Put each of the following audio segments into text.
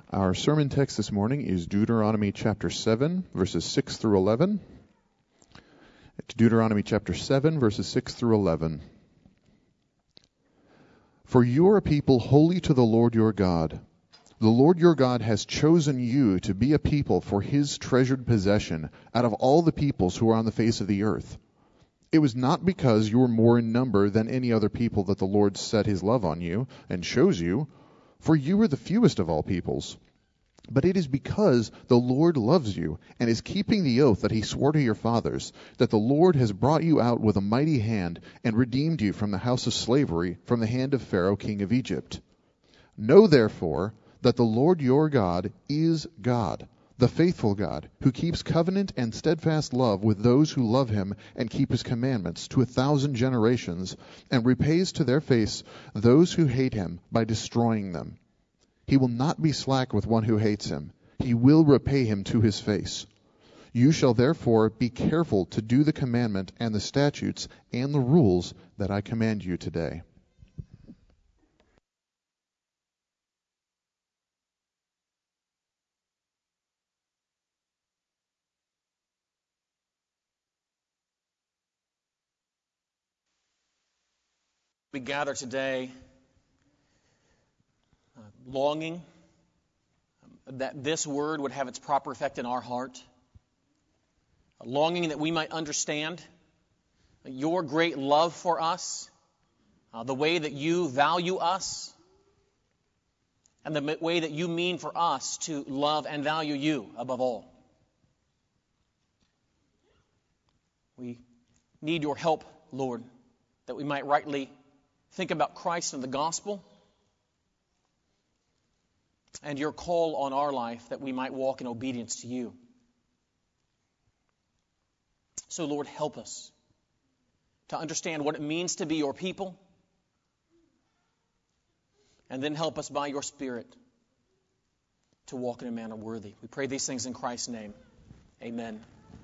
Our sermon text this morning is Deuteronomy chapter 7, verses 6 through 11. It's Deuteronomy chapter 7, verses 6 through 11. For you are a people holy to the Lord your God. The Lord your God has chosen you to be a people for his treasured possession out of all the peoples who are on the face of the earth. It was not because you were more in number than any other people that the Lord set his love on you and chose you, for you were the fewest of all peoples. But it is because the Lord loves you and is keeping the oath that he swore to your fathers, that the Lord has brought you out with a mighty hand and redeemed you from the house of slavery, from the hand of Pharaoh king of Egypt. Know therefore that the Lord your God is God, the faithful God, who keeps covenant and steadfast love with those who love him and keep his commandments to 1,000 generations, and repays to their face those who hate him by destroying them. He will not be slack with one who hates him. He will repay him to his face. You shall therefore be careful to do the commandment and the statutes and the rules that I command you today. We gather today longing that this word would have its proper effect in our heart, longing that we might understand your great love for us, the way that you value us, and the way that you mean for us to love and value you above all. We need your help, Lord, that we might rightly think about Christ and the gospel, and your call on our life that we might walk in obedience to you. So, Lord, help us to understand what it means to be your people, and then help us by your Spirit to walk in a manner worthy. We pray these things in Christ's name. Amen.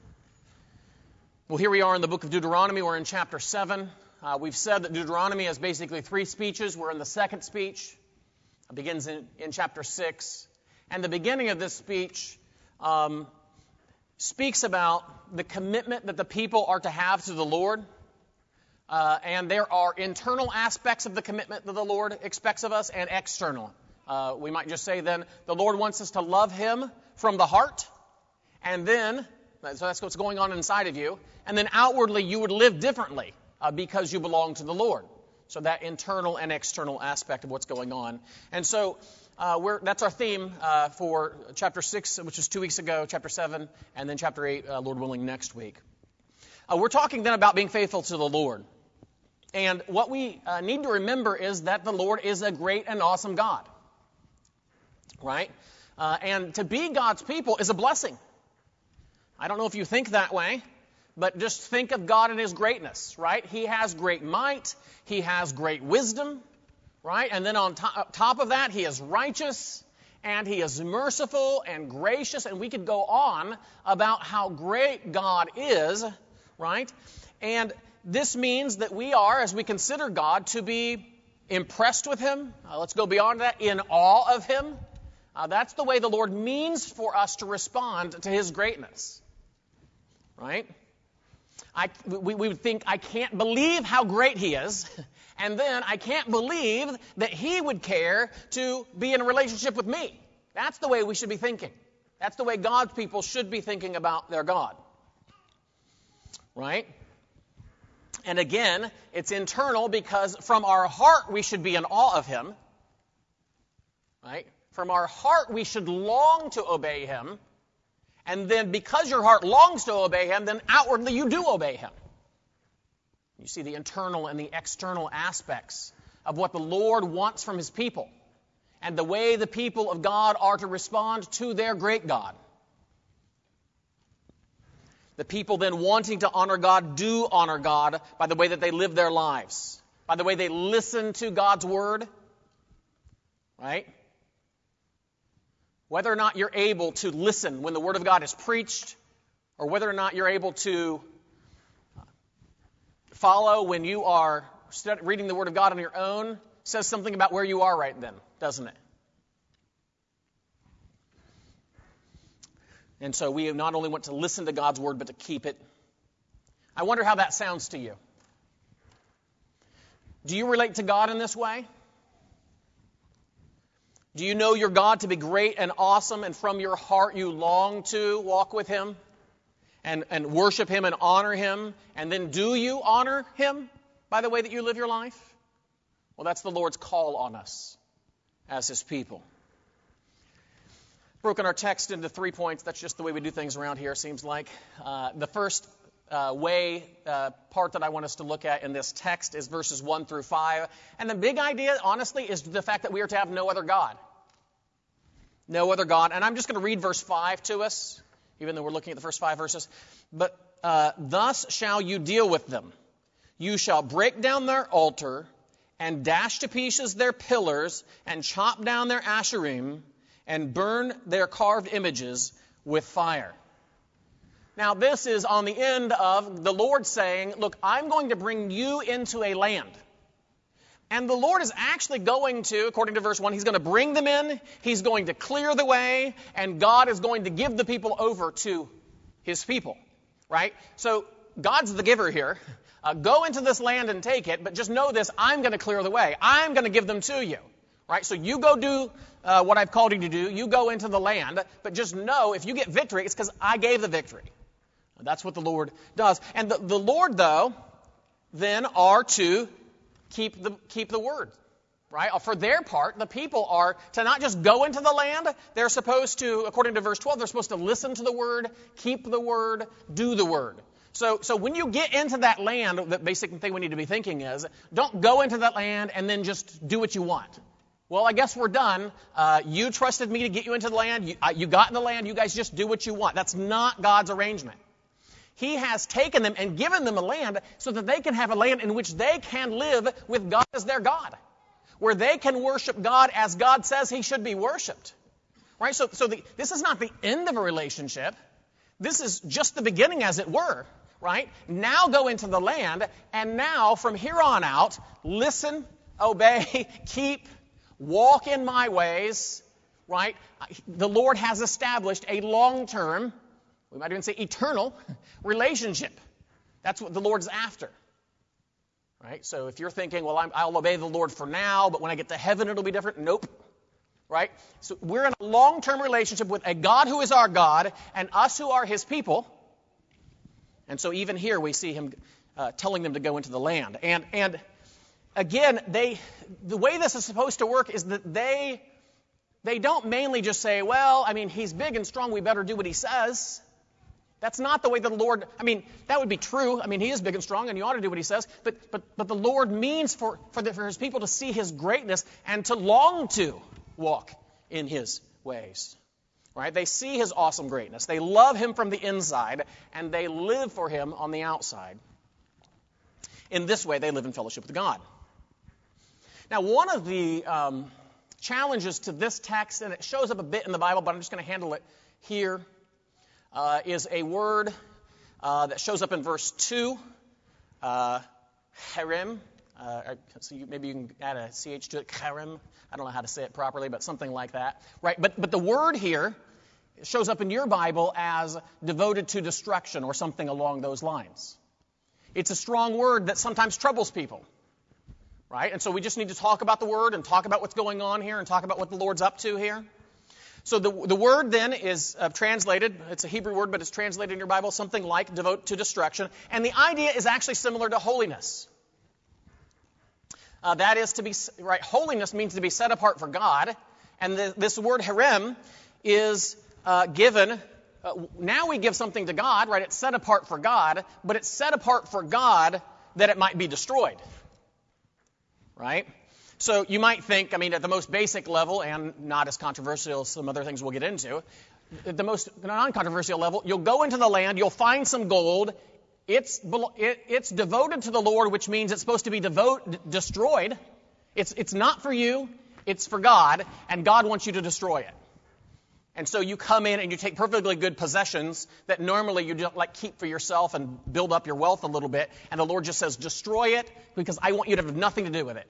Well, here we are in the book of Deuteronomy. We're in chapter 7. We've said that Deuteronomy has basically 3 speeches. We're in the second speech. It begins in chapter 6. And the beginning of this speech speaks about the commitment that the people are to have to the Lord. And there are internal aspects of the commitment that the Lord expects of us and external. We might just say then the Lord wants us to love him from the heart. And then, so that's what's going on inside of you. And then outwardly you would live differently because you belong to the Lord. So that internal and external aspect of what's going on. And so that's our theme for chapter 6, which was 2 weeks ago, chapter 7, and then chapter 8, Lord willing, next week. We're talking then about being faithful to the Lord. And what we need to remember is that the Lord is a great and awesome God. Right? And to be God's people is a blessing. I don't know if you think that way, but just think of God and his greatness, right? He has great might. He has great wisdom, right? And then on top of that, he is righteous, and he is merciful and gracious. And we could go on about how great God is, right? And this means that we are, as we consider God, to be impressed with him. Let's go beyond that, in awe of him. That's the way the Lord means for us to respond to his greatness, right? We would think, I can't believe how great he is, and then I can't believe that he would care to be in a relationship with me. That's the way we should be thinking. That's the way God's people should be thinking about their God. Right? And again, it's internal because from our heart we should be in awe of him. Right? From our heart we should long to obey him. And then because your heart longs to obey him, then outwardly you do obey him. You see the internal and the external aspects of what the Lord wants from his people and the way the people of God are to respond to their great God. The people then wanting to honor God do honor God by the way that they live their lives, by the way they listen to God's word, right? Whether or not you're able to listen when the Word of God is preached, or whether or not you're able to follow when you are reading the Word of God on your own, says something about where you are right then, doesn't it? And so we not only want to listen to God's word, but to keep it. I wonder how that sounds to you. Do you relate to God in this way? Do you know your God to be great and awesome, and from your heart you long to walk with Him and worship Him and honor Him? And then do you honor Him by the way that you live your life? Well, that's the Lord's call on us as His people. Broken our text into 3 points. That's just the way we do things around here, seems like. The first part that I want us to look at in this text is verses 1 through 5. And the big idea, honestly, is the fact that we are to have no other God. No other God. And I'm just going to read verse 5 to us, even though we're looking at the first 5 verses. But thus shall you deal with them. You shall break down their altar and dash to pieces their pillars and chop down their asherim and burn their carved images with fire. Now, this is on the end of the Lord saying, look, I'm going to bring you into a land. And the Lord is actually going to, according to verse 1, He's going to bring them in, He's going to clear the way, and God is going to give the people over to His people. Right? So, God's the giver here. Go into this land and take it, but just know this, I'm going to clear the way. I'm going to give them to you. Right? So you go do what I've called you to do. You go into the land, but just know if you get victory, it's because I gave the victory. That's what the Lord does. And the Lord, though, then are to keep the word. Right? For their part, the people are to not just go into the land. They're supposed to, according to verse 12, they're supposed to listen to the word, keep the word, do the word. So when you get into that land, the basic thing we need to be thinking is, don't go into that land and then just do what you want. Well, I guess we're done. You trusted me to get you into the land. You got in the land. You guys just do what you want. That's not God's arrangement. He has taken them and given them a land so that they can have a land in which they can live with God as their God, where they can worship God as God says He should be worshiped. Right? So this is not the end of a relationship. This is just the beginning, as it were. Right? Now go into the land, and now from here on out, listen, obey, keep, walk in my ways. Right? The Lord has established a long-term, we might even say eternal, relationship. That's what the Lord's after. Right? So if you're thinking, well, I'll obey the Lord for now, but when I get to heaven it'll be different. Nope. Right? So we're in a long-term relationship with a God who is our God and us who are His people. And so even here we see Him telling them to go into the land. And again, the way this is supposed to work is that they don't mainly just say, well, I mean, He's big and strong, we better do what He says. That's not the way the Lord, I mean, that would be true. I mean, He is big and strong and you ought to do what He says. But the Lord means for His people to see His greatness and to long to walk in His ways. Right? They see His awesome greatness. They love Him from the inside, and they live for Him on the outside. In this way, they live in fellowship with God. Now, one of the challenges to this text, and it shows up a bit in the Bible, but I'm just going to handle it here, is a word that shows up in verse 2, herem. So maybe you can add a ch to it, herem. I don't know how to say it properly, but something like that. Right? But the word here shows up in your Bible as devoted to destruction or something along those lines. It's a strong word that sometimes troubles people. Right? And so we just need to talk about the word and talk about what's going on here and talk about what the Lord's up to here. So the word then is translated, it's a Hebrew word, but it's translated in your Bible, something like devote to destruction. And the idea is actually similar to holiness. That is to be, right, holiness means to be set apart for God. And this word herem is given, now we give something to God, right? It's set apart for God, but it's set apart for God that it might be destroyed. Right? So you might think, I mean, at the most basic level, and not as controversial as some other things we'll get into, at the most non-controversial level, you'll go into the land, you'll find some gold, it's devoted to the Lord, which means it's supposed to be destroyed. It's not for you, it's for God, and God wants you to destroy it. And so you come in and you take perfectly good possessions that normally you don't like keep for yourself and build up your wealth a little bit, and the Lord just says, destroy it because I want you to have nothing to do with it.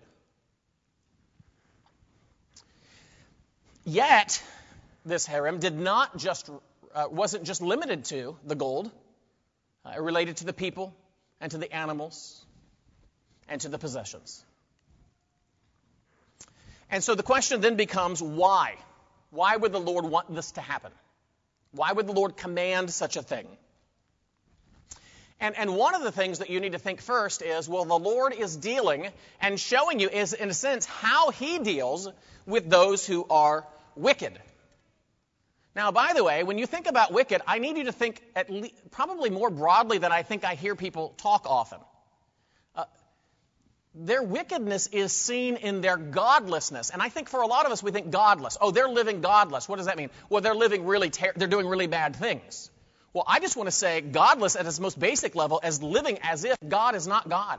Yet, this herem did not just wasn't just limited to the gold. It related to the people and to the animals and to the possessions. And so the question then becomes, why? Why would the Lord want this to happen? Why would the Lord command such a thing? And one of the things that you need to think first is, well, the Lord is dealing and showing you, is in a sense, how He deals with those who are wicked. Now, by the way, when you think about wicked, I need you to think probably more broadly than I think I hear people talk often. Their wickedness is seen in their godlessness. And I think for a lot of us, we think godless. Oh, they're living godless. What does that mean? Well, they're living they're doing really bad things. Well, I just want to say godless at its most basic level as living as if God is not God.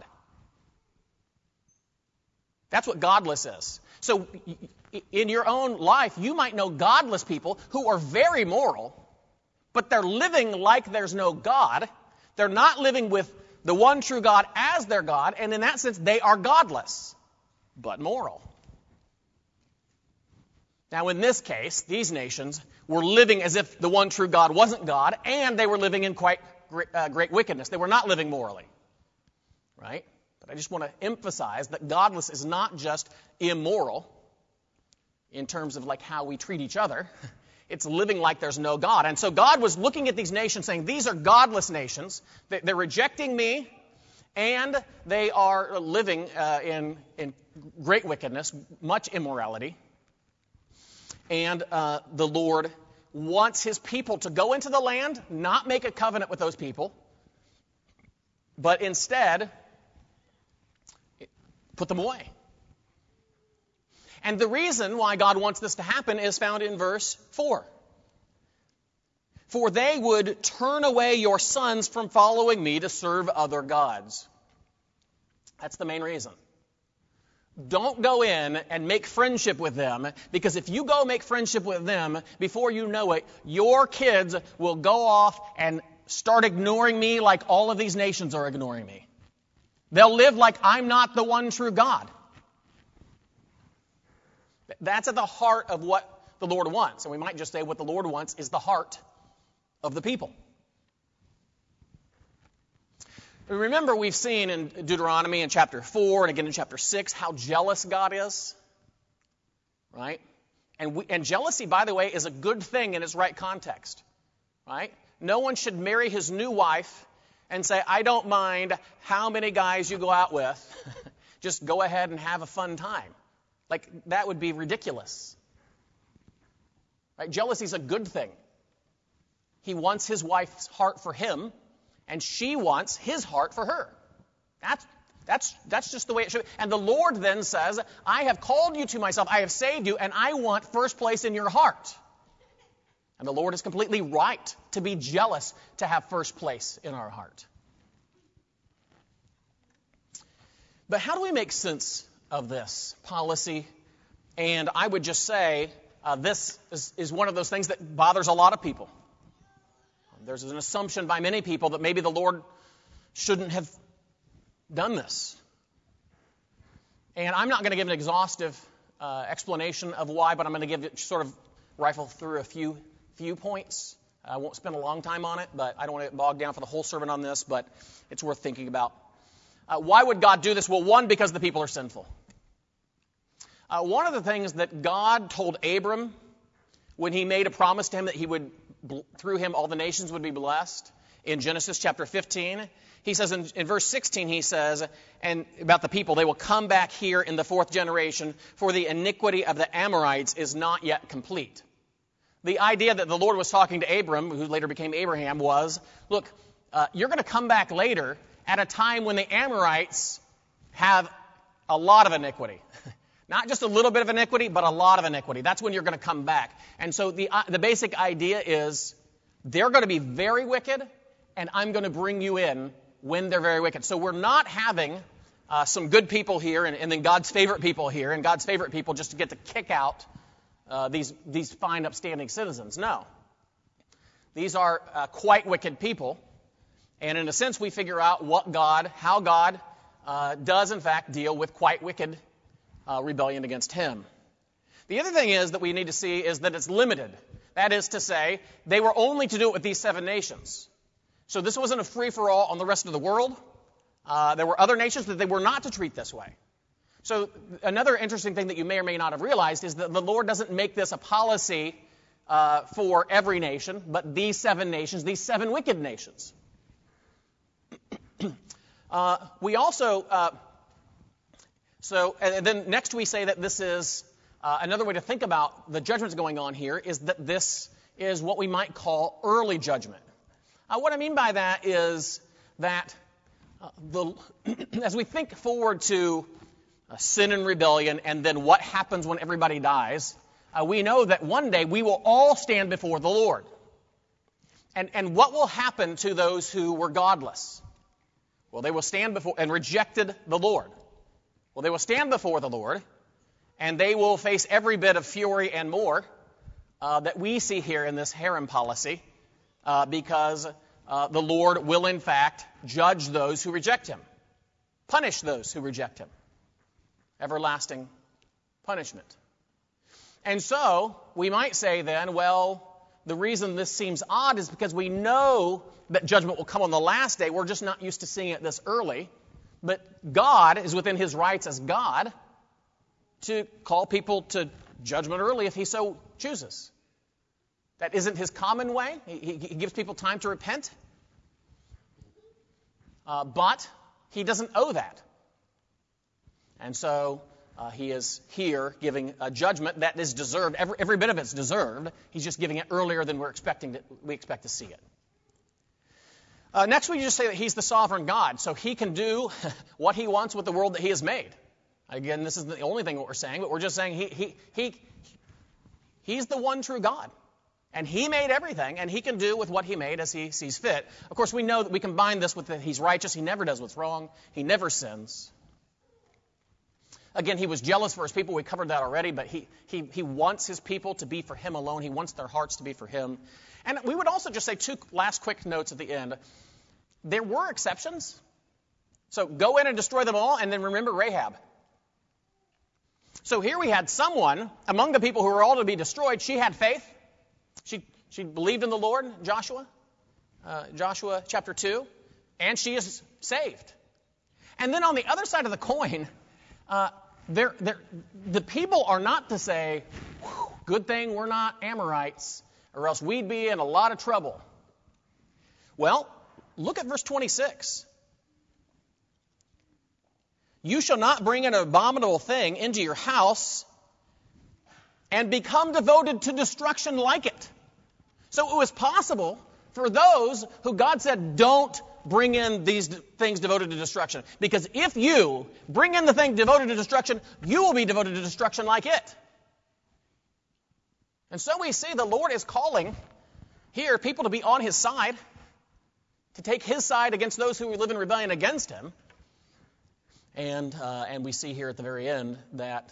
That's what godless is. So in your own life, you might know godless people who are very moral, but they're living like there's no God. They're not living with the one true God as their God, and in that sense, they are godless, but moral. Now, in this case, these nations were living as if the one true God wasn't God, and they were living in quite great wickedness. They were not living morally, right? But I just want to emphasize that godless is not just immoral in terms of like how we treat each other. It's living like there's no God. And so God was looking at these nations saying, these are godless nations. They're rejecting me, and they are living in great wickedness, much immorality. And the Lord wants His people to go into the land, not make a covenant with those people, but instead put them away. And the reason why God wants this to happen is found in verse 4. For they would turn away your sons from following me to serve other gods. That's the main reason. Don't go in and make friendship with them, because if you go make friendship with them, before you know it, your kids will go off and start ignoring me like all of these nations are ignoring me. They'll live like I'm not the one true God. That's at the heart of what the Lord wants. And we might just say what the Lord wants is the heart of the people. Remember, we've seen in Deuteronomy in chapter 4 and again in chapter 6 how jealous God is, right? And jealousy, by the way, is a good thing in its right context, right? No one should marry his new wife and say, I don't mind how many guys you go out with. Just go ahead and have a fun time. Like, that would be ridiculous. Right? Jealousy is a good thing. He wants his wife's heart for him, and she wants his heart for her. That's just the way it should be. And the Lord then says, I have called you to myself, I have saved you, and I want first place in your heart. And the Lord is completely right to be jealous to have first place in our heart. But how do we make sense of this policy? And I would just say this is one of those things that bothers a lot of people. There's an assumption by many people that maybe the Lord shouldn't have done this. And I'm not going to give an exhaustive explanation of why, but I'm going to give it sort of rifle through a few points. I won't spend a long time on it, but I don't want to get bogged down for the whole sermon on this, but it's worth thinking about. Why would God do this? Well, one, because the people are sinful. One of the things that God told Abram when He made a promise to him that He would, through him, all the nations would be blessed, in Genesis chapter 15, He says in verse 16, He says, and about the people, they will come back here in the fourth generation, for the iniquity of the Amorites is not yet complete. The idea that the Lord was talking to Abram, who later became Abraham, was, look, you're going to come back later at a time when the Amorites have a lot of iniquity. Not just a little bit of iniquity, but a lot of iniquity. That's when you're going to come back. And so the basic idea is they're going to be very wicked, and I'm going to bring you in when they're very wicked. So we're not having some good people here and then God's favorite people here, and God's favorite people just to get to kick out these fine, upstanding citizens. No. These are quite wicked people. And in a sense, we figure out how God does, in fact, deal with quite wicked rebellion against Him. The other thing is that we need to see is that it's limited. That is to say, they were only to do it with these 7 nations. So this wasn't a free-for-all on the rest of the world. There were other nations that they were not to treat this way. So another interesting thing that you may or may not have realized is that the Lord doesn't make this a policy for every nation, but these 7 nations, these 7 wicked nations. We also, and then next we say that this is, another way to think about the judgments going on here is that this is what we might call early judgment. What I mean by that is that as we think forward to sin and rebellion and then what happens when everybody dies, we know that one day we will all stand before the Lord. And what will happen to those who were godless? Well, they will stand before and rejected the Lord. Well, they will stand before the Lord, and they will face every bit of fury and more that we see here in this harem policy, because the Lord will, in fact, judge those who reject him, punish those who reject him. Everlasting punishment. And so, we might say then, well, the reason this seems odd is because we know that judgment will come on the last day. We're just not used to seeing it this early. But God is within his rights as God to call people to judgment early if he so chooses. That isn't his common way. He gives people time to repent. But he doesn't owe that. And so he is here giving a judgment that is deserved. Every bit of it's deserved. He's just giving it earlier than we expect to see it. Next, we just say that he's the sovereign God, so he can do what he wants with the world that he has made. Again, this isn't the only thing what we're saying, but we're just saying he's the one true God. And he made everything, and he can do with what he made as he sees fit. Of course, we know that we combine this with that he's righteous. He never does what's wrong. He never sins. Again, he was jealous for his people. We covered that already, but he wants his people to be for him alone. He wants their hearts to be for him. And we would also just say 2 last quick notes at the end. There were exceptions. So go in and destroy them all, and then remember Rahab. So here we had someone among the people who were all to be destroyed. She had faith. She believed in the Lord, Joshua chapter 2, and she is saved. And then on the other side of the coin, the people are not to say, good thing we're not Amorites, or else we'd be in a lot of trouble. Well, look at verse 26. You shall not bring an abominable thing into your house and become devoted to destruction like it. So it was possible for those who God said, don't bring in these things devoted to destruction. Because if you bring in the thing devoted to destruction, you will be devoted to destruction like it. And so we see the Lord is calling here people to be on his side, to take his side against those who live in rebellion against him. And we see here at the very end that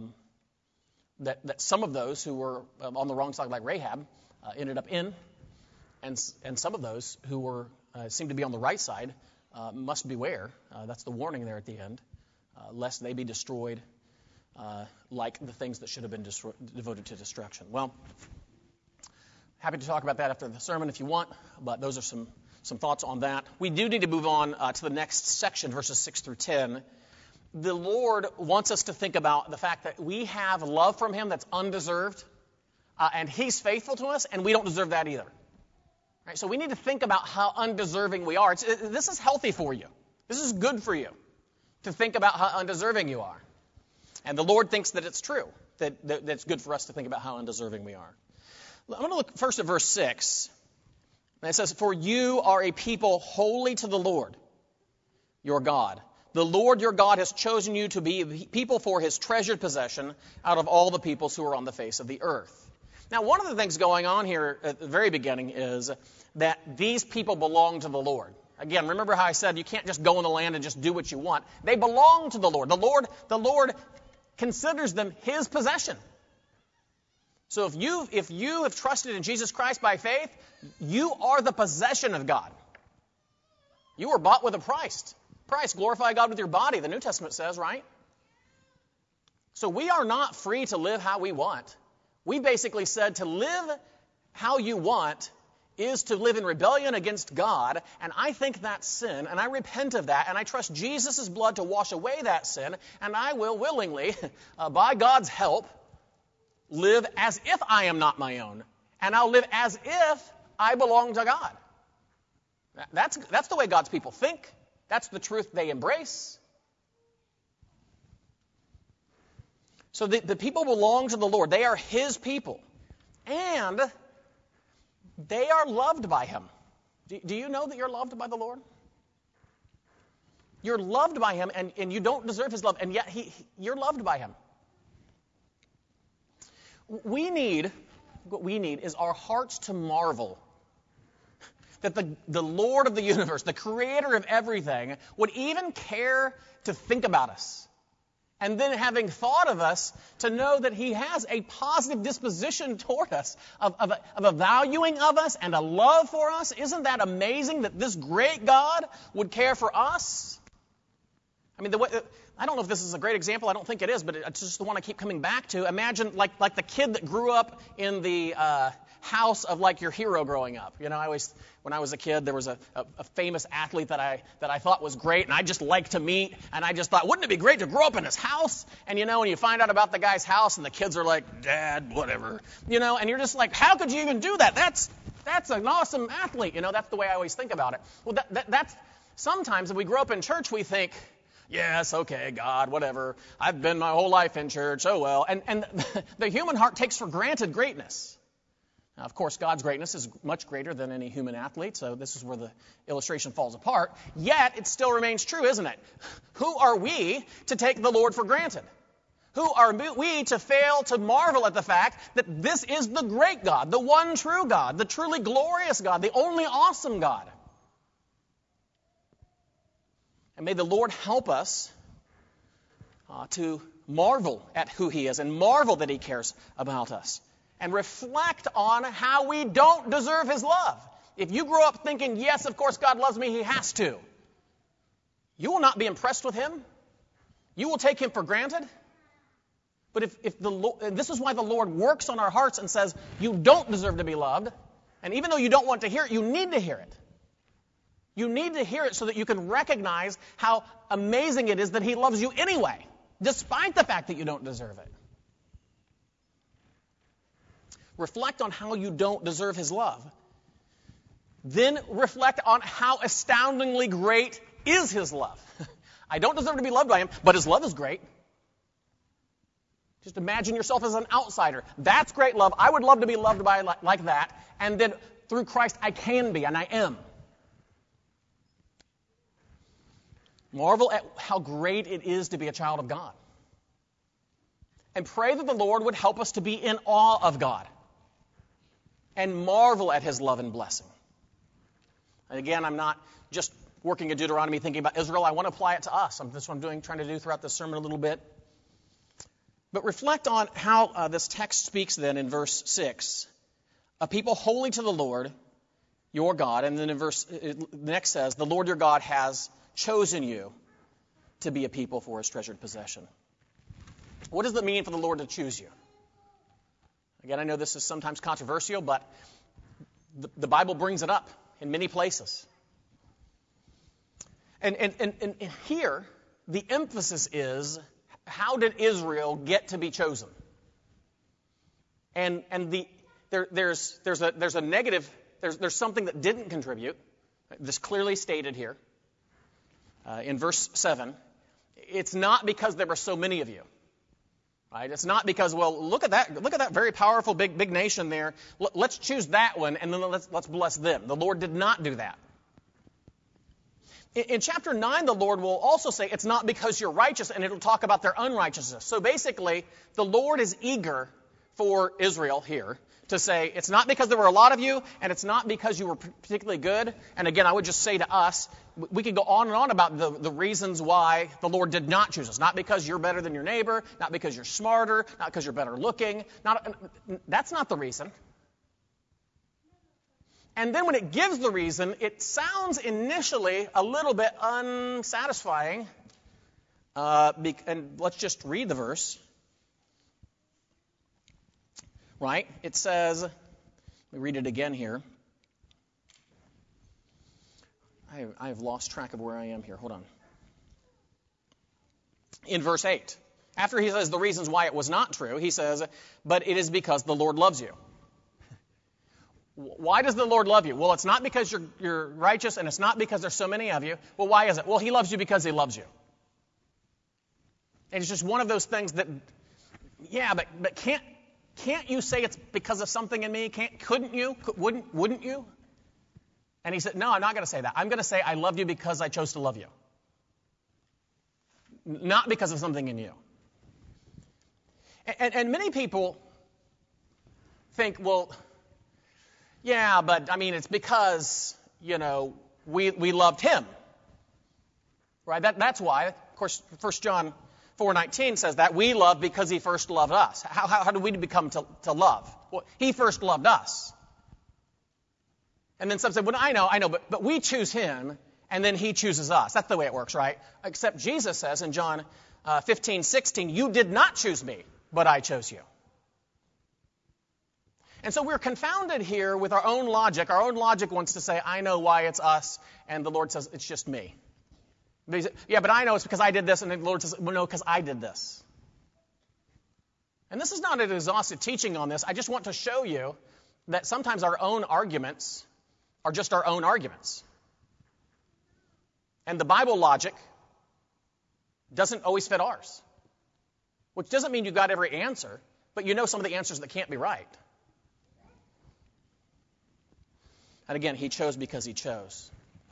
some of those who were on the wrong side, like Rahab, ended up in, and some of those who were seemed to be on the right side must beware. That's the warning there at the end, lest they be destroyed like the things that should have been devoted to destruction. Well, happy to talk about that after the sermon if you want, but those are some thoughts on that. We do need to move on to the next section, verses 6 through 10. The Lord wants us to think about the fact that we have love from him that's undeserved, and he's faithful to us, and we don't deserve that either. Right? So we need to think about how undeserving we are. This is healthy for you. This is good for you to think about how undeserving you are. And the Lord thinks that it's true, that it's good for us to think about how undeserving we are. I'm going to look first at verse 6. And it says, for you are a people holy to the Lord, your God. The Lord your God has chosen you to be a people for his treasured possession out of all the peoples who are on the face of the earth. Now, one of the things going on here at the very beginning is that these people belong to the Lord. Again, remember how I said you can't just go in the land and just do what you want. They belong to the Lord. The Lord considers them his possession. So if you have trusted in Jesus Christ by faith, you are the possession of God. You were bought with a price. Glorify God with your body, the New Testament says, right? So we are not free to live how we want. We basically said to live how you want is to live in rebellion against God, and I think that's sin, and I repent of that, and I trust Jesus' blood to wash away that sin, and I will willingly, by God's help, live as if I am not my own, and I'll live as if I belong to God. That's the way God's people think. That's the truth they embrace. So the people belong to the Lord. They are His people. And they are loved by Him. Do you know that you're loved by the Lord? You're loved by Him, and you don't deserve His love, and yet you're loved by Him. What we need is our hearts to marvel that the Lord of the universe, the Creator of everything, would even care to think about us. And then having thought of us, to know that He has a positive disposition toward us, of a valuing of us and a love for us. Isn't that amazing that this great God would care for us? I mean, I don't know if this is a great example. I don't think it is, but it's just the one I keep coming back to. Imagine like the kid that grew up in the house of like your hero growing up. You know, when I was a kid, there was a famous athlete that I thought was great, and I just liked to meet, and I just thought, wouldn't it be great to grow up in his house? And you know, when you find out about the guy's house, and the kids are like, Dad, whatever, you know, and you're just like, how could you even do that? That's an awesome athlete. You know, that's the way I always think about it. Well, that's sometimes if we grow up in church, we think, yes, okay, God, whatever. I've been my whole life in church. Oh well. And the human heart takes for granted greatness. Now, of course, God's greatness is much greater than any human athlete, so this is where the illustration falls apart. Yet, it still remains true, isn't it? Who are we to take the Lord for granted? Who are we to fail to marvel at the fact that this is the great God, the one true God, the truly glorious God, the only awesome God? And may the Lord help us to marvel at who He is and marvel that He cares about us. And reflect on how we don't deserve His love. If you grow up thinking, yes, of course God loves me, He has to, you will not be impressed with Him. You will take Him for granted. But if this is why the Lord works on our hearts and says, you don't deserve to be loved. And even though you don't want to hear it, you need to hear it. You need to hear it so that you can recognize how amazing it is that He loves you anyway, despite the fact that you don't deserve it. Reflect on how you don't deserve His love. Then reflect on how astoundingly great is His love. I don't deserve to be loved by Him, but His love is great. Just imagine yourself as an outsider. That's great love. I would love to be loved by like that. And then through Christ I can be, and I am. Marvel at how great it is to be a child of God. And pray that the Lord would help us to be in awe of God. And marvel at His love and blessing. And again, I'm not just working in Deuteronomy thinking about Israel. I want to apply it to us. That's what I'm trying to do throughout this sermon a little bit. But reflect on how this text speaks then in verse 6. A people holy to the Lord, your God. And then in the next says, the Lord your God has chosen you to be a people for His treasured possession. What does it mean for the Lord to choose you? Again, I know this is sometimes controversial, but the Bible brings it up in many places. And here, the emphasis is, how did Israel get to be chosen? And there's a negative, there's something that didn't contribute. This clearly stated here in verse 7. It's not because there were so many of you. Right? It's not because, well, look at that very powerful big nation there. Let's choose that one, and then let's bless them. The Lord did not do that. In chapter 9, the Lord will also say it's not because you're righteous, and it'll talk about their unrighteousness. So basically, the Lord is eager for Israel here to say it's not because there were a lot of you, and it's not because you were particularly good. And again, I would just say to us, we could go on and on about the reasons why the Lord did not choose us. Not because you're better than your neighbor, not because you're smarter, not because you're better looking. That's not the reason. And then when it gives the reason, it sounds initially a little bit unsatisfying. And let's just read the verse. Right? It says, Let me read it again here. I have lost track of where I am here. Hold on. In verse 8, after he says the reasons why it was not true, he says, but it is because the Lord loves you. Why does the Lord love you? Well, it's not because you're righteous, and it's not because there's so many of you. Well, why is it? Well, he loves you because he loves you. And it's just one of those things that, yeah, but can't you say it's because of something in me? Couldn't you? Wouldn't you? And he said, no, I'm not going to say that. I'm going to say I love you because I chose to love you. Not because of something in you. And many people think, well, yeah, but I mean, it's because, we loved him. Right? That's why, of course, 1 John 4:19 says that we love because he first loved us. How do we become to love? Well, he first loved us. And then some say, well, I know, but we choose him, and then he chooses us. That's the way it works, right? Except Jesus says in John 15:16, you did not choose me, but I chose you. And so we're confounded here with our own logic. Our own logic wants to say, I know why it's us, and the Lord says, it's just me. Yeah, but I know it's because I did this, and the Lord says, well, no, because I did this. And this is not an exhaustive teaching on this. I just want to show you that sometimes our own arguments are just our own arguments. And the Bible logic doesn't always fit ours. Which doesn't mean you got every answer, but you know some of the answers that can't be right. And again, he chose because he chose.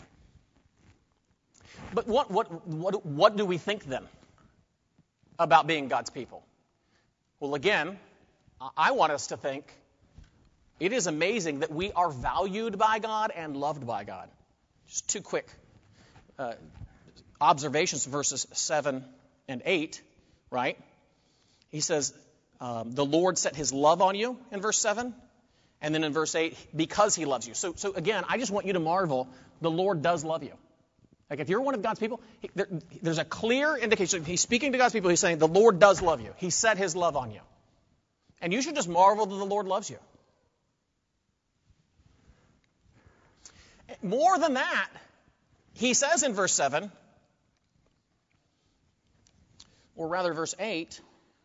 But what do we think then about being God's people? Well, again, I want us to think it is amazing that we are valued by God and loved by God. Just two quick observations, verses 7 and 8, right? He says, the Lord set his love on you in verse 7. And then in verse 8, because he loves you. So again, I just want you to marvel, the Lord does love you. Like if you're one of God's people, there's a clear indication. He's speaking to God's people. He's saying the Lord does love you. He set his love on you. And you should just marvel that the Lord loves you. More than that, he says in verse 7, or rather verse 8,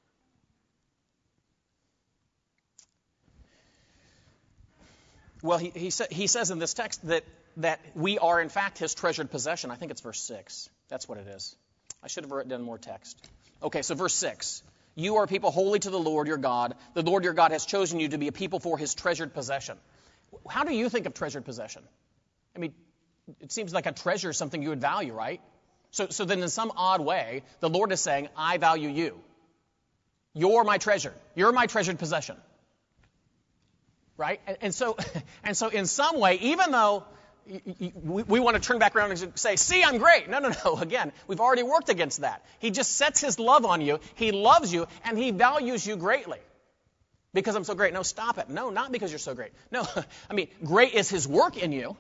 well, he says in this text that we are, in fact, his treasured possession. I think it's verse 6. That's what it is. I should have written down more text. Okay, so verse 6. You are a people holy to the Lord your God. The Lord your God has chosen you to be a people for his treasured possession. How do you think of treasured possession? I mean, it seems like a treasure is something you would value, right? So then in some odd way, the Lord is saying, I value you. You're my treasure. You're my treasured possession. Right? And so in some way, even though we want to turn back around and say, see, I'm great. No. Again, we've already worked against that. He just sets his love on you. He loves you, and he values you greatly. Because I'm so great. No, stop it. No, not because you're so great. No, I mean, great is his work in you.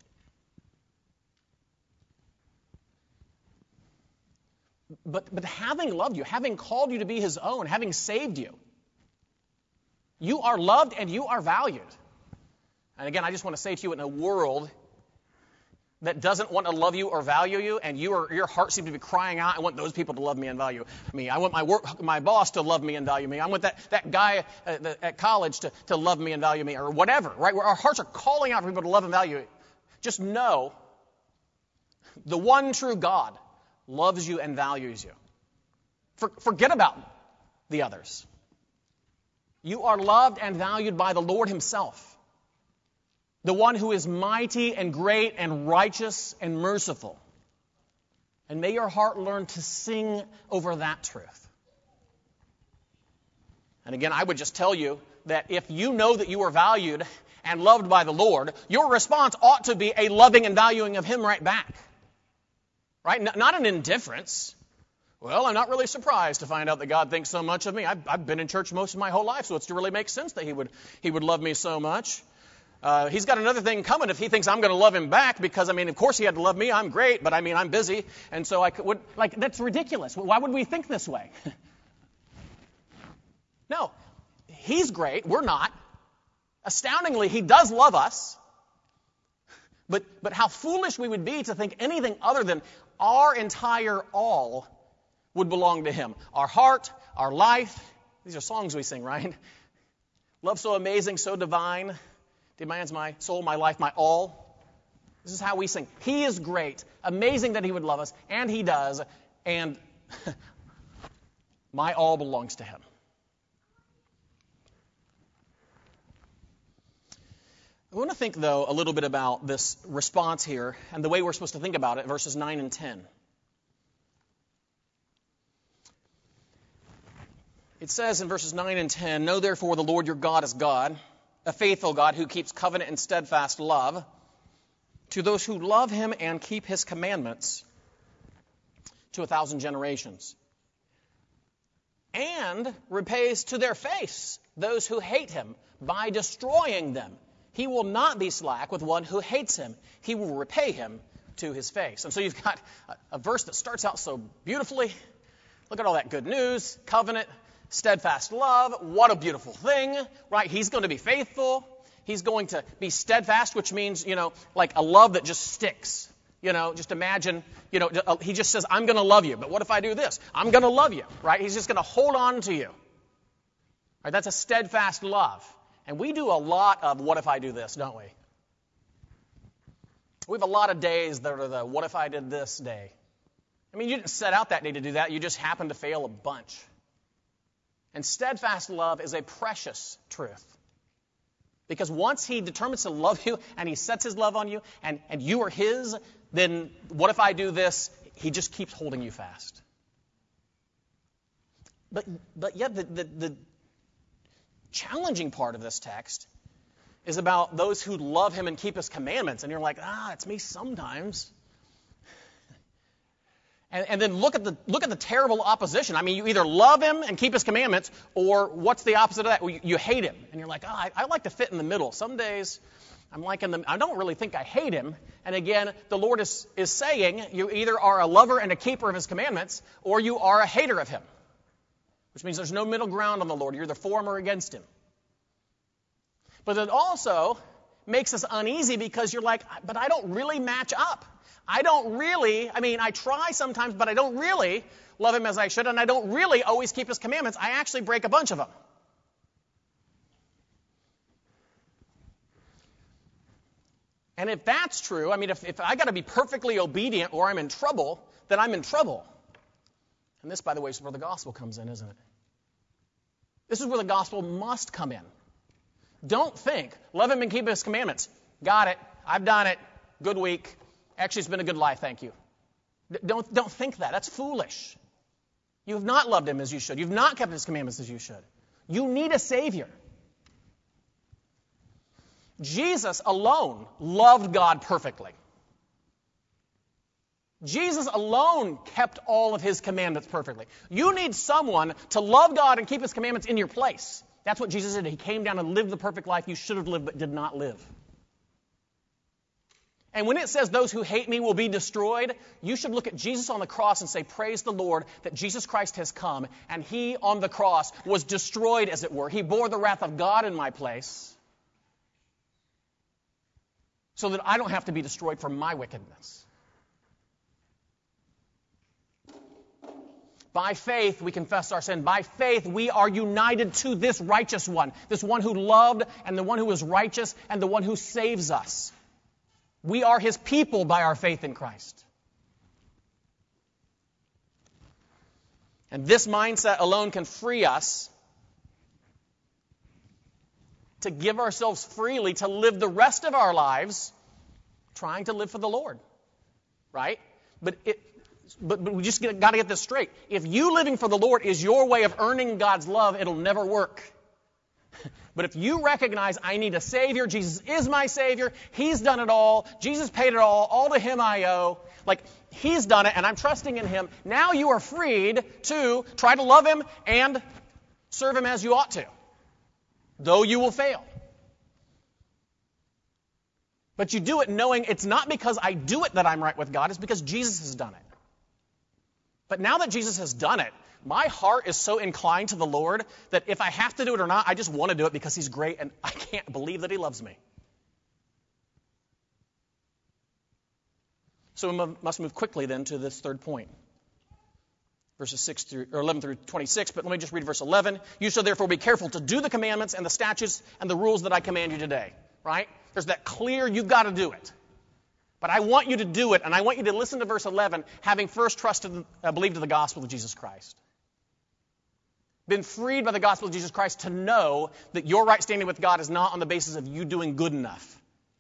But having loved you, having called you to be his own, having saved you, you are loved and you are valued. And again, I just want to say to you, in a world that doesn't want to love you or value you, and your heart seems to be crying out, I want those people to love me and value me. I want my boss to love me and value me. I want that guy at college to love me and value me, or whatever, right? Where our hearts are calling out for people to love and value. Just know the one true God loves you and values you. Forget about the others. You are loved and valued by the Lord himself, the one who is mighty and great and righteous and merciful. And may your heart learn to sing over that truth. And again, I would just tell you that if you know that you are valued and loved by the Lord, your response ought to be a loving and valuing of him right back. Right? Not an indifference. Well, I'm not really surprised to find out that God thinks so much of me. I've been in church most of my whole life, so it really makes sense that he would love me so much. He's got another thing coming if he thinks I'm going to love him back, because, of course he had to love me. I'm great, but I'm busy. And so that's ridiculous. Why would we think this way? No, he's great. We're not. Astoundingly, he does love us. But how foolish we would be to think anything other than our entire all would belong to him. Our heart, our life. These are songs we sing, right? Love so amazing, so divine, demands my soul, my life, my all. This is how we sing. He is great. Amazing that he would love us, and he does. And my all belongs to him. I want to think, though, a little bit about this response here and the way we're supposed to think about it, verses 9 and 10. It says in verses 9 and 10, "Know therefore the Lord your God is God, a faithful God who keeps covenant and steadfast love to those who love him and keep his commandments to 1,000 generations, and repays to their face those who hate him by destroying them. He will not be slack with one who hates him. He will repay him to his face." And so you've got a verse that starts out so beautifully. Look at all that good news, covenant, steadfast love. What a beautiful thing, right? He's going to be faithful. He's going to be steadfast, which means, like a love that just sticks. Just imagine, he just says, I'm going to love you. But what if I do this? I'm going to love you, right? He's just going to hold on to you. Right? That's a steadfast love. And we do a lot of what if I do this, don't we? We have a lot of days that are the what if I did this day. I mean, you didn't set out that day to do that. You just happened to fail a bunch. And steadfast love is a precious truth. Because once he determines to love you and he sets his love on you and you are his, then what if I do this? He just keeps holding you fast. But yet the challenging part of this text is about those who love him and keep his commandments. And you're like, it's me sometimes. And then look at the terrible opposition. I mean, you either love him and keep his commandments, or what's the opposite of that? You hate him. And you're like, I like to fit in the middle. Some days I don't really think I hate him. And again, the Lord is saying you either are a lover and a keeper of his commandments, or you are a hater of him. Which means there's no middle ground on the Lord. You're either for him or against him. But it also makes us uneasy because you're like, but I don't really match up. I try sometimes, but I don't really love him as I should, and I don't really always keep his commandments. I actually break a bunch of them. And if that's true, if I got to be perfectly obedient or I'm in trouble, then I'm in trouble. And this, by the way, is where the gospel comes in, isn't it? This is where the gospel must come in. Don't think, love him and keep his commandments. Got it. I've done it. Good week. Actually, it's been a good life, thank you. Don't think that. That's foolish. You have not loved him as you should. You've not kept his commandments as you should. You need a Savior. Jesus alone loved God perfectly. Jesus alone kept all of his commandments perfectly. You need someone to love God and keep his commandments in your place. That's what Jesus did. He came down and lived the perfect life you should have lived but did not live. And when it says those who hate me will be destroyed, you should look at Jesus on the cross and say, praise the Lord that Jesus Christ has come, and he on the cross was destroyed, as it were. He bore the wrath of God in my place so that I don't have to be destroyed for my wickedness. By faith, we confess our sin. By faith, we are united to this righteous one, this one who loved and the one who is righteous and the one who saves us. We are his people by our faith in Christ. And this mindset alone can free us to give ourselves freely to live the rest of our lives trying to live for the Lord. Right? But we just got to get this straight. If you living for the Lord is your way of earning God's love, it'll never work. But if you recognize I need a Savior, Jesus is my Savior, he's done it all, Jesus paid it all to him I owe, like he's done it and I'm trusting in him, now you are freed to try to love him and serve him as you ought to, though you will fail. But you do it knowing it's not because I do it that I'm right with God, it's because Jesus has done it. But now that Jesus has done it, My heart is so inclined to the Lord that if I have to do it or not, I just want to do it because he's great and I can't believe that he loves me. So we must move quickly then to this third point. Verses 11 through 26, but let me just read verse 11. You shall therefore be careful to do the commandments and the statutes and the rules that I command you today. Right? There's that clear, you've got to do it. But I want you to do it, and I want you to listen to verse 11, having first believed in the gospel of Jesus Christ. Been freed by the gospel of Jesus Christ to know that your right standing with God is not on the basis of you doing good enough.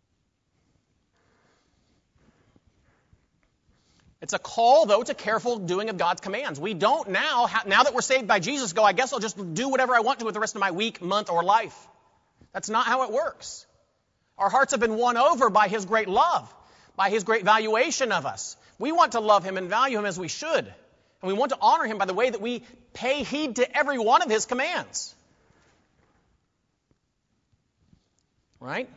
It's a call, though, to careful doing of God's commands. We don't now that we're saved by Jesus, go, I guess I'll just do whatever I want to with the rest of my week, month, or life. That's not how it works. Our hearts have been won over by his great love, by his great valuation of us. We want to love him and value him as we should. And we want to honor him by the way that we pay heed to every one of his commands. Right?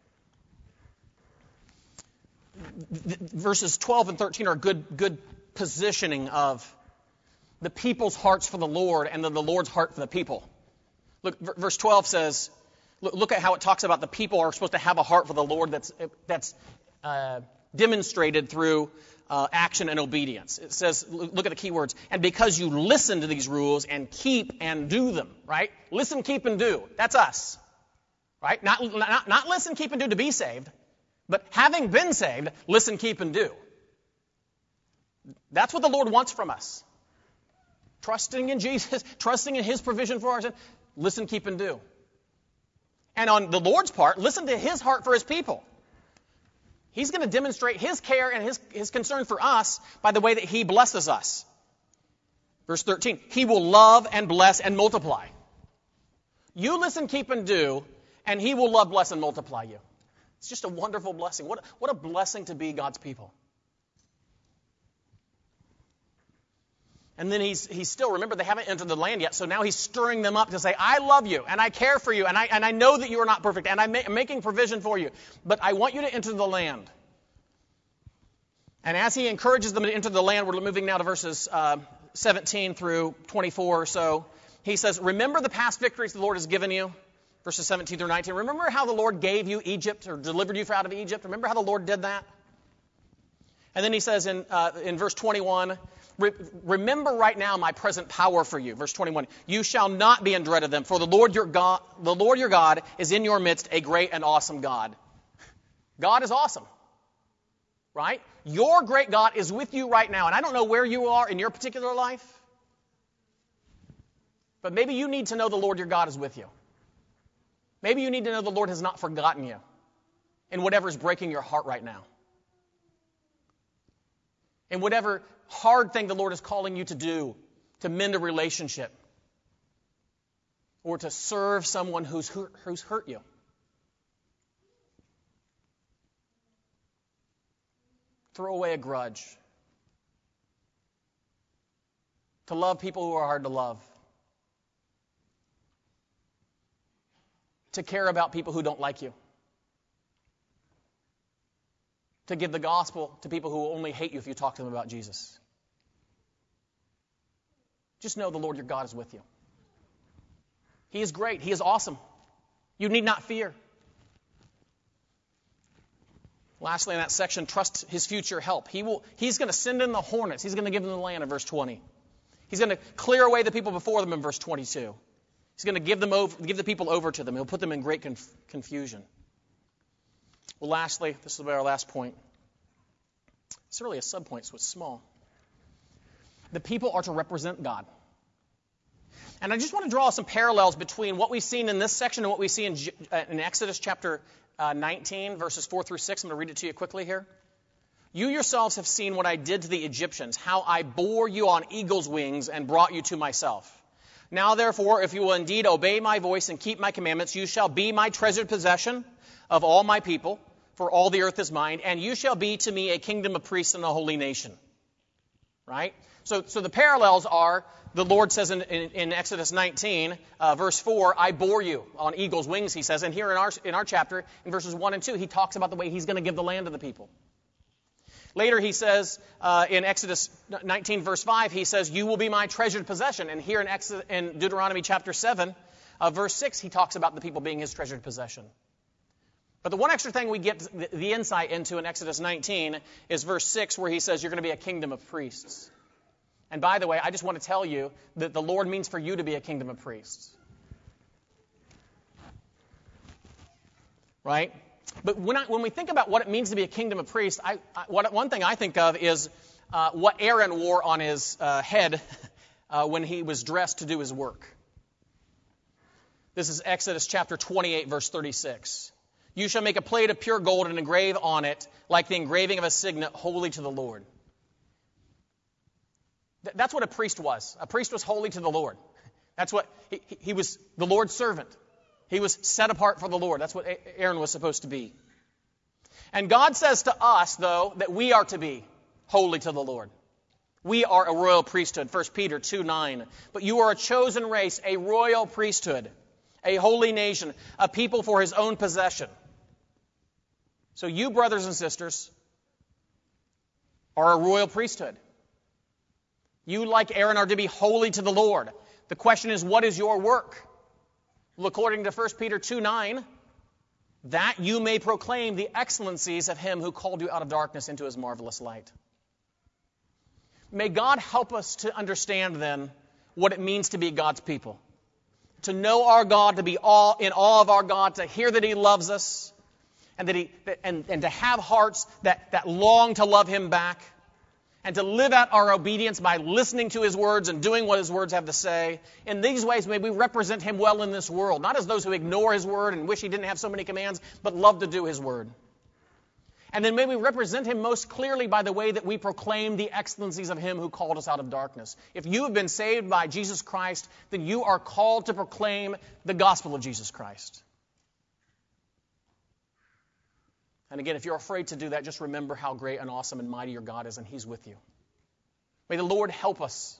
Verses 12 and 13 are good positioning of the people's hearts for the Lord and then the Lord's heart for the people. Look, verse 12 says, look at how it talks about the people are supposed to have a heart for the Lord that's demonstrated through action and obedience. It says, look at the key words, and because you listen to these rules and keep and do them, right? Listen, keep, and do. That's us, right? Not listen, keep, and do to be saved. But having been saved, listen, keep, and do. That's what the Lord wants from us. Trusting in Jesus, trusting in his provision for our sin, listen, keep, and do. And on the Lord's part, listen to his heart for his people. He's going to demonstrate his care and his concern for us by the way that he blesses us. Verse 13, he will love and bless and multiply. You listen, keep, and do, and he will love, bless, and multiply you. It's just a wonderful blessing. What a blessing to be God's people. And then he's still, remember, they haven't entered the land yet, so now he's stirring them up to say, I love you, and I care for you, and I know that you are not perfect, and I'm making provision for you, but I want you to enter the land. And as he encourages them to enter the land, we're moving now to verses 17 through 24 or so. He says, remember the past victories the Lord has given you. Verses 17 through 19. Remember how the Lord gave you Egypt or delivered you out of Egypt? Remember how the Lord did that? And then he says in verse 21, remember right now my present power for you. Verse 21, you shall not be in dread of them, for the Lord your God is in your midst, a great and awesome God. God is awesome. Right? Your great God is with you right now. And I don't know where you are in your particular life, but maybe you need to know the Lord your God is with you. Maybe you need to know the Lord has not forgotten you in whatever is breaking your heart right now. In whatever hard thing the Lord is calling you to do, to mend a relationship, or to serve someone who's hurt you. Throw away a grudge. To love people who are hard to love. To care about people who don't like you. To give the gospel to people who only hate you if you talk to them about Jesus. Just know the Lord your God is with you. He is great. He is awesome. You need not fear. Lastly, in that section, trust his future help. He's going to send in the hornets. He's going to give them the land in verse 20. He's going to clear away the people before them in verse 22. He's going to give the people over to them. He'll put them in great confusion. Well, lastly, this will be our last point. It's really a subpoint, so it's small. The people are to represent God. And I just want to draw some parallels between what we've seen in this section and what we see in Exodus chapter 19, verses 4 through 6. I'm going to read it to you quickly here. You yourselves have seen what I did to the Egyptians, how I bore you on eagle's wings and brought you to myself. Now, therefore, if you will indeed obey my voice and keep my commandments, you shall be my treasured possession of all my people, for all the earth is mine, and you shall be to me a kingdom of priests and a holy nation. Right? So the parallels are, the Lord says in Exodus 19, verse 4, I bore you on eagle's wings, he says. And here in our chapter, in verses 1 and 2, he talks about the way he's going to give the land to the people. Later he says, in Exodus 19, verse 5, he says, you will be my treasured possession. And here in Deuteronomy chapter 7, verse 6, he talks about the people being his treasured possession. But the one extra thing we get the insight into in Exodus 19 is verse 6, where he says, you're going to be a kingdom of priests. And by the way, I just want to tell you that the Lord means for you to be a kingdom of priests. Right? But when we think about what it means to be a kingdom of priests, one thing I think of is what Aaron wore on his head when he was dressed to do his work. This is Exodus chapter 28, verse 36. You shall make a plate of pure gold and engrave on it, like the engraving of a signet, holy to the Lord. That's what a priest was. A priest was holy to the Lord. That's what he was, the Lord's servant. He was set apart for the Lord. That's what Aaron was supposed to be. And God says to us, though, that we are to be holy to the Lord. We are a royal priesthood, 1 Peter 2:9. But you are a chosen race, a royal priesthood, a holy nation, a people for his own possession. So you, brothers and sisters, are a royal priesthood. You, like Aaron, are to be holy to the Lord. The question is, what is your work? Well, according to 1 Peter 2:9, that you may proclaim the excellencies of him who called you out of darkness into his marvelous light. May God help us to understand then what it means to be God's people. To know our God, to be in awe of our God, to hear that he loves us, and and to have hearts that long to love him back, and to live out our obedience by listening to his words and doing what his words have to say. In these ways, may we represent him well in this world, not as those who ignore his word and wish he didn't have so many commands, but love to do his word. And then may we represent him most clearly by the way that we proclaim the excellencies of him who called us out of darkness. If you have been saved by Jesus Christ, then you are called to proclaim the gospel of Jesus Christ. And again, if you're afraid to do that, just remember how great and awesome and mighty your God is, and he's with you. May the Lord help us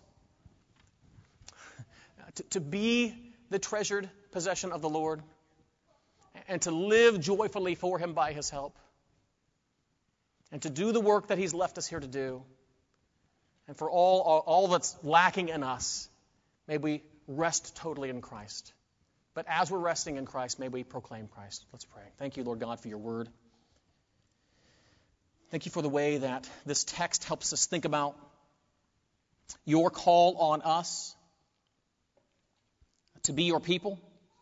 to be the treasured possession of the Lord and to live joyfully for him by his help and to do the work that he's left us here to do. And for all that's lacking in us, may we rest totally in Christ. But as we're resting in Christ, may we proclaim Christ. Let's pray. Thank you, Lord God, for your word. Thank you for the way that this text helps us think about your call on us to be your people,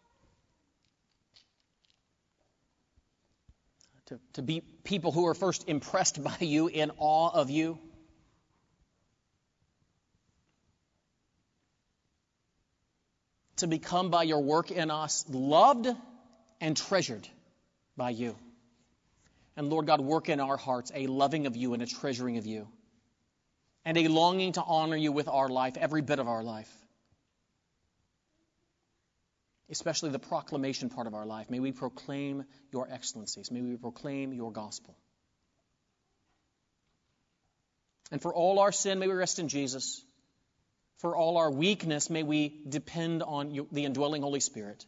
to be people who are first impressed by you, in awe of you. To become by your work in us loved and treasured by you. And Lord God, work in our hearts a loving of you and a treasuring of you. And a longing to honor you with our life, every bit of our life. Especially the proclamation part of our life. May we proclaim your excellencies. May we proclaim your gospel. And for all our sin, may we rest in Jesus. For all our weakness, may we depend on the indwelling Holy Spirit.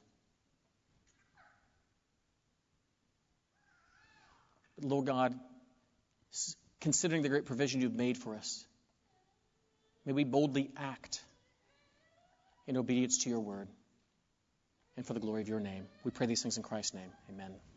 But Lord God, considering the great provision you've made for us, may we boldly act in obedience to your word and for the glory of your name. We pray these things in Christ's name. Amen.